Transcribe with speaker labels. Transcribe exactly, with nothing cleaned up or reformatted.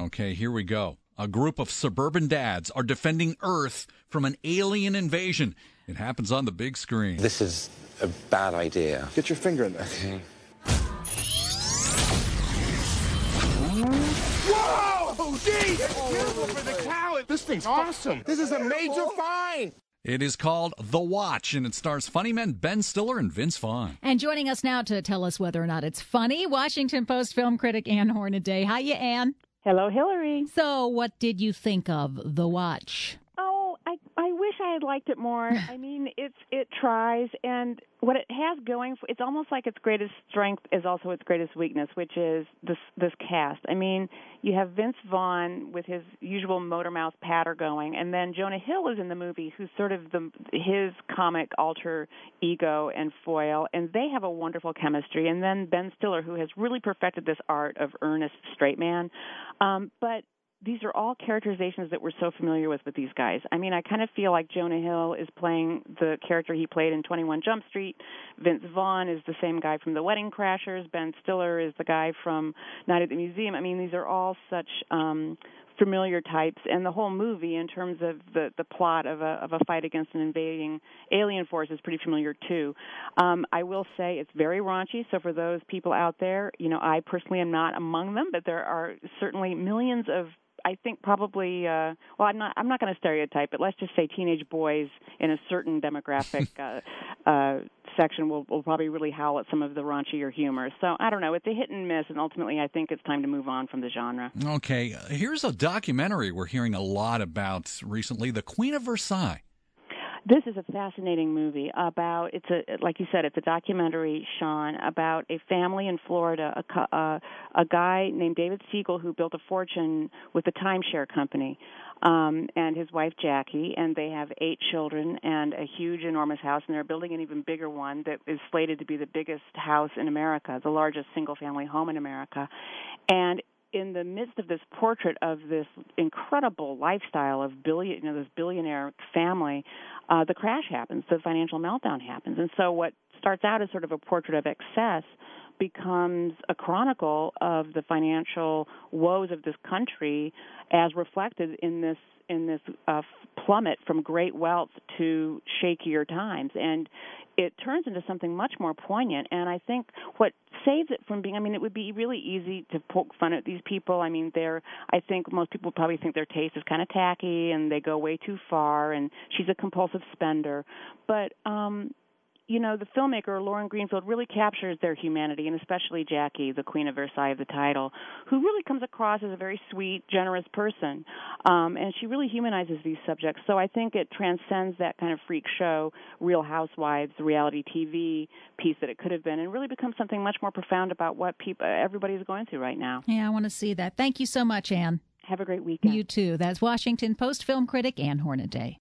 Speaker 1: Okay, here we go. A group of suburban dads are defending Earth from an alien invasion. It happens on the big screen.
Speaker 2: This is a bad idea.
Speaker 3: Get your finger in there.
Speaker 2: Okay.
Speaker 3: Whoa! Gee! Careful for the cow! This thing's awesome! This is a major find!
Speaker 1: It is called The Watch, and it stars funny men Ben Stiller and Vince Vaughn.
Speaker 4: And joining us now to tell us whether or not it's funny, Washington Post film critic Ann Hornaday. Hiya, Ann.
Speaker 5: Hello, Hillary.
Speaker 4: So what did you think of The Watch?
Speaker 5: Oh, I I wish I had liked it more. I mean, it's it tries, and what it has going for it's almost like its greatest strength is also its greatest weakness, which is this this cast. I mean, you have Vince Vaughn with his usual motor mouth patter going, and then Jonah Hill is in the movie, who's sort of the his comic alter ego and foil, and they have a wonderful chemistry. And then Ben Stiller, who has really perfected this art of earnest straight man, um, but these are all characterizations that we're so familiar with with these guys. I mean, I kind of feel like Jonah Hill is playing the character he played in twenty-one Jump Street. Vince Vaughn is the same guy from The Wedding Crashers. Ben Stiller is the guy from Night at the Museum. I mean, these are all such um, familiar types, and the whole movie, in terms of the, the plot of a of a fight against an invading alien force, is pretty familiar too. Um, I will say it's very raunchy. So for those people out there, you know, I personally am not among them, but there are certainly millions of I think probably, uh, well, I'm not I'm not going to stereotype, but let's just say teenage boys in a certain demographic uh, uh, section will, will probably really howl at some of the raunchier humor. So I don't know. It's a hit and miss, and ultimately I think it's time to move on from the genre.
Speaker 1: Okay, uh, here's a documentary we're hearing a lot about recently, The Queen of Versailles.
Speaker 5: This is a fascinating movie about, it's a, like you said, it's a documentary, Sean, about a family in Florida, a, a, a guy named David Siegel who built a fortune with a timeshare company, um, and his wife Jackie, and they have eight children and a huge, enormous house, and they're building an even bigger one that is slated to be the biggest house in America, the largest single-family home in America. And in the midst of this portrait of this incredible lifestyle of billion, you know, this billionaire family, uh, the crash happens, the financial meltdown happens. And so what starts out as sort of a portrait of excess becomes a chronicle of the financial woes of this country as reflected in this in this uh, plummet from great wealth to shakier times. And it turns into something much more poignant. And I think what saves it from being, I mean, it would be really easy to poke fun at these people. I mean, they're, I think most people probably think their taste is kind of tacky and they go way too far, and she's a compulsive spender. But, um, you know, the filmmaker, Lauren Greenfield, really captures their humanity, and especially Jackie, the Queen of Versailles of the title, who really comes across as a very sweet, generous person. Um, and she really humanizes these subjects. So I think it transcends that kind of freak show, Real Housewives, reality T V piece that it could have been, and really becomes something much more profound about what people, everybody's going through right now.
Speaker 4: Yeah, I want to see that. Thank you so much, Ann.
Speaker 5: Have a great weekend.
Speaker 4: You too. That's Washington Post film critic Ann Hornaday.